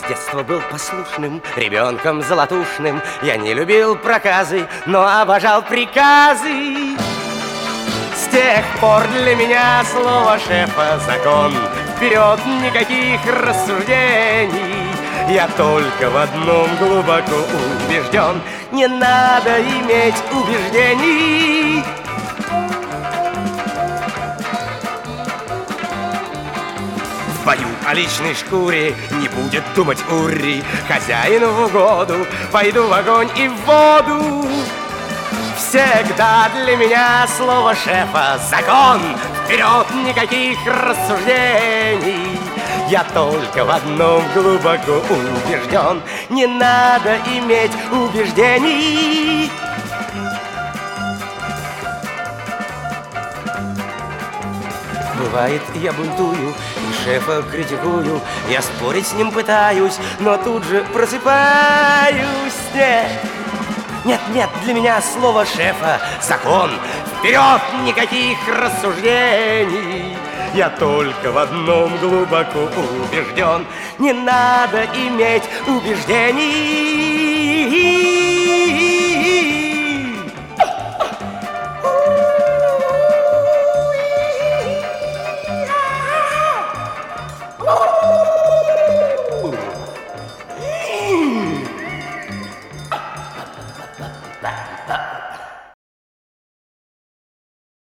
детства был послушным, ребенком золотушным. Я не любил проказы, но обожал приказы. С тех пор для меня слово шефа закон. Вперед, никаких рассуждений. Я только в одном глубоко убежден: не надо иметь убеждений. В бою о личной шкуре не будет думать Ури. Хозяину в угоду пойду в огонь и в воду. Всегда для меня слово шефа закон. Вперед, никаких рассуждений. Я только в одном глубоко убежден: не надо иметь убеждений. Бывает, я бунтую и шефа критикую. Я спорить с ним пытаюсь, но тут же просыпаюсь. Нет, нет, для меня слово шефа закон. Вперед, никаких рассуждений. Я только в одном глубоко убежден: не надо иметь убеждений.